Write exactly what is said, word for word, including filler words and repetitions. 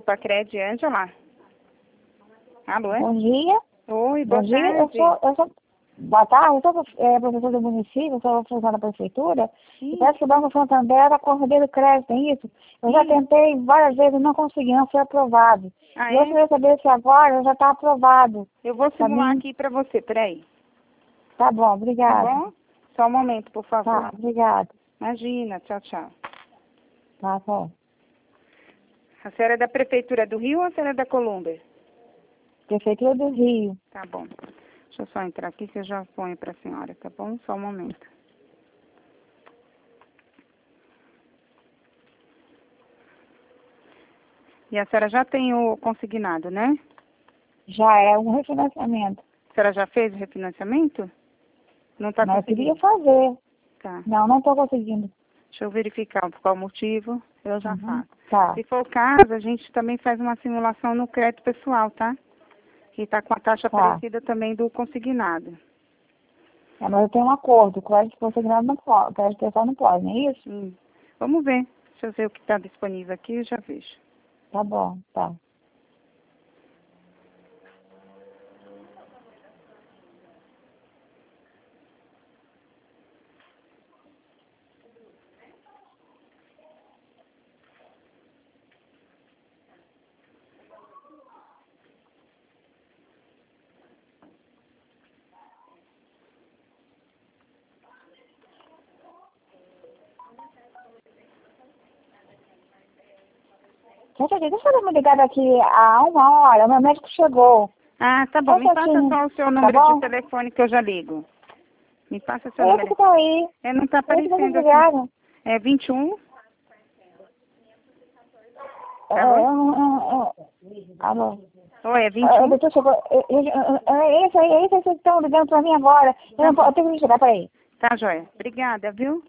Copa Cred, Ângela. Alô? Bom dia. Oi, boa Bom dia. tarde. Eu sou, eu sou, boa tarde. Eu sou é, professora do município, eu sou funcionária da prefeitura. Sim. E parece que o Banco Santander era corredor do crédito, é isso? Eu Sim. já tentei várias vezes e não consegui, não foi aprovado. Ah, e eu é? queria saber se agora já está aprovado. Eu vou Pra simular mim. aqui pra você, peraí. Tá bom, Tá obrigada. bom? Só um momento, por favor. Tá, obrigada. Imagina, tchau, tchau. Tá bom. A senhora é da Prefeitura do Rio ou a senhora é da Colômbia? Prefeitura do Rio. Tá bom. Deixa eu só entrar aqui que eu já ponho pra senhora, tá bom? Só um momento. E a senhora já tem o consignado, né? Já é um refinanciamento. A senhora já fez o refinanciamento? Não tá Mas eu queria conseguindo? fazer. Tá. Não, não estou conseguindo. Deixa eu verificar por qual motivo. Eu já Uhum. faço. Tá. Se for o caso, a gente também faz uma simulação no crédito pessoal, tá? Que está com a taxa Tá. parecida também do consignado. É, mas eu tenho um acordo. O crédito consignado não pode. O crédito pessoal não pode, não é isso? Hum. Vamos ver. Deixa eu ver o que está disponível aqui e já vejo. Tá bom, tá. Gente, deixa eu dar uma ligada aqui há uma hora. Meu médico chegou. Ah, tá bom. Só um Me passa pouquinho. só o seu Tá número bom? de telefone que eu já ligo. Me passa seu Esse número. que tá aí. É, não está Esse que vocês aparecendo aqui. ligaram. É vinte e um. É, Alô? é, é, é. Alô? Oi, é vinte e É, o um. doutor chegou. É, é, é esse aí, é esse que vocês estão ligando pra mim agora. Eu, não, po- eu tenho que chegar, peraí. Tá, joia. Obrigada, viu?